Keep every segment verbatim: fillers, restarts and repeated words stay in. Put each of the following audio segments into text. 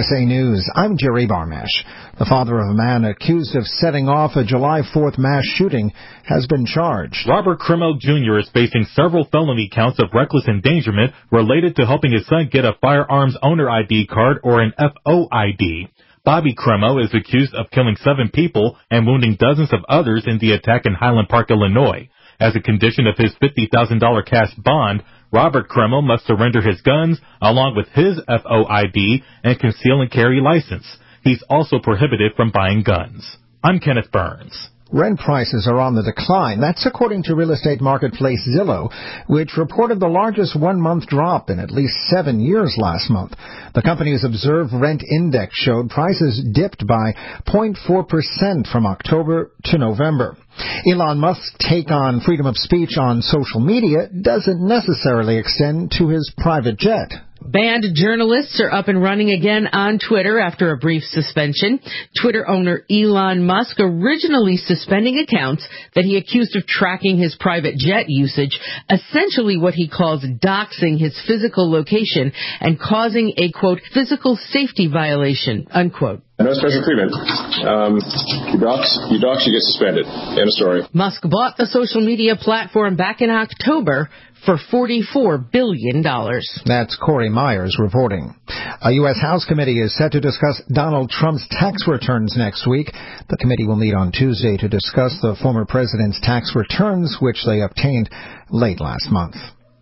S A News, I'm Jerry Barmash. The father of a man accused of setting off a July fourth mass shooting has been charged. Robert Cremo Junior is facing several felony counts of reckless endangerment related to helping his son get a firearms owner I D card or an F O I D. Bobby Cremo is accused of killing seven people and wounding dozens of others in the attack in Highland Park, Illinois. As a condition of his fifty thousand dollars cash bond, Robert Cremo must surrender his guns along with his F O I D and conceal and carry license. He's also prohibited from buying guns. I'm Kenneth Burns. Rent prices are on the decline. That's according to real estate marketplace Zillow, which reported the largest one-month drop in at least seven years last month. The company's Observe Rent Index showed prices dipped by zero point four percent from October to November. Elon Musk's take on freedom of speech on social media doesn't necessarily extend to his private jet. Banned journalists are up and running again on Twitter after a brief suspension. Twitter owner Elon Musk originally suspending accounts that he accused of tracking his private jet usage, essentially what he calls doxing his physical location and causing a, quote, physical safety violation, unquote. No special treatment. Um, you dox, you dox, you get suspended. End of story. Musk bought the social media platform back in October for forty-four billion dollars. That's Corey Myers reporting. A U S House committee is set to discuss Donald Trump's tax returns next week. The committee will meet on Tuesday to discuss the former president's tax returns, which they obtained late last month.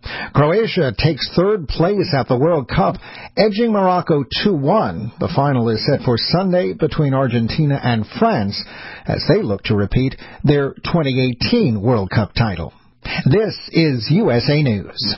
Croatia takes third place at the World Cup, edging Morocco two one. The final is set for Sunday between Argentina and France as they look to repeat their twenty eighteen World Cup title. This is U S A News.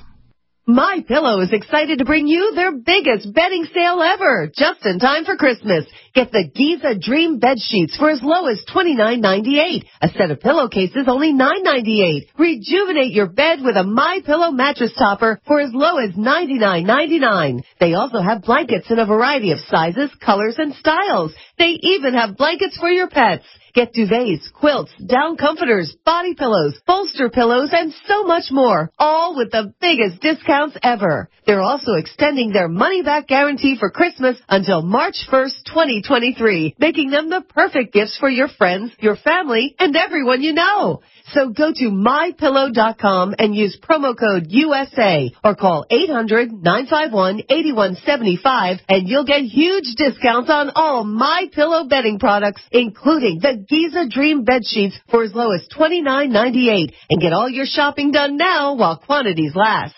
MyPillow is excited to bring you their biggest bedding sale ever, just in time for Christmas. Get the Giza Dream bed sheets for as low as twenty-nine ninety-eight. A set of pillowcases only nine ninety-eight. Rejuvenate your bed with a MyPillow mattress topper for as low as ninety-nine ninety-nine. They also have blankets in a variety of sizes, colors, and styles. They even have blankets for your pets. Get duvets, quilts, down comforters, body pillows, bolster pillows, and so much more, all with the biggest discounts ever. They're also extending their money-back guarantee for Christmas until March first, twenty twenty-three, making them the perfect gifts for your friends, your family, and everyone you know. So go to my pillow dot com and use promo code U S A or call eight hundred nine five one eight one seven five and you'll get huge discounts on all MyPillow bedding products, including the Giza Dream bed sheets for as low as twenty-nine ninety-eight. And get all your shopping done now while quantities last.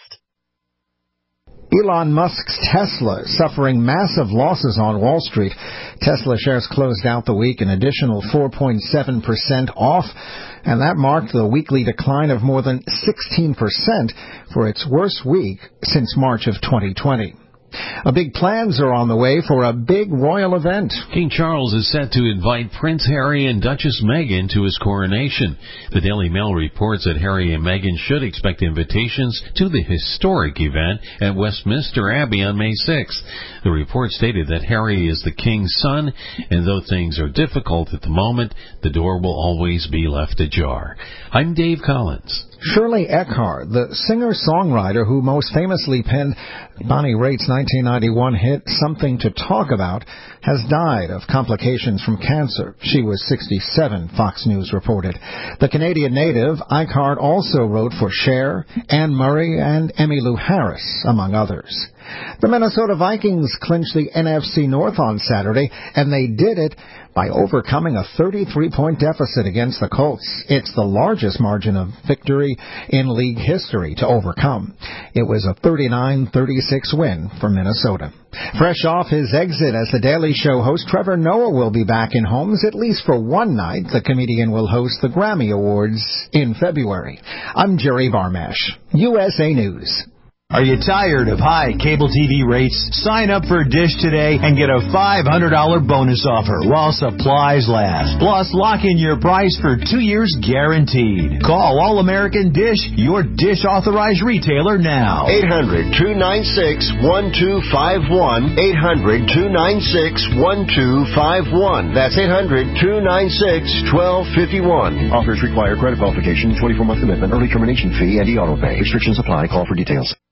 Elon Musk's Tesla is suffering massive losses on Wall Street. Tesla shares closed out the week an additional four point seven percent off, and that marked the weekly decline of more than sixteen percent for its worst week since March of twenty twenty. A big plans are on the way for a big royal event. King Charles is set to invite Prince Harry and Duchess Meghan to his coronation. The Daily Mail reports that Harry and Meghan should expect invitations to the historic event at Westminster Abbey on May sixth. The report stated that Harry is the king's son, and though things are difficult at the moment, the door will always be left ajar. I'm Dave Collins. Shirley Eckhardt, the singer-songwriter who most famously penned Bonnie Raitt's nineteen ninety-one hit Something to Talk About, has died of complications from cancer. She was sixty-seven, Fox News reported. The Canadian native, Eckhardt, also wrote for Cher, Anne Murray, and Emmylou Harris, among others. The Minnesota Vikings clinched the N F C North on Saturday, and they did it by overcoming a thirty-three point deficit against the Colts. It's the largest margin of victory in league history to overcome. It was a thirty-nine thirty-six win for Minnesota. Fresh off his exit as The Daily Show host, Trevor Noah will be back in homes at least for one night. The comedian will host the Grammy Awards in February. I'm Jerry Barmash, U S A News. Are you tired of high cable T V rates? Sign up for Dish today and get a five hundred dollars bonus offer while supplies last. Plus, lock in your price for two years guaranteed. Call All American Dish, your Dish authorized retailer now. eight hundred two nine six one two five one. eight hundred two nine six one two five one. That's eight hundred two nine six one two five one. Offers require credit qualification, twenty-four month commitment, early termination fee, and e-auto pay. Restrictions apply. Call for details.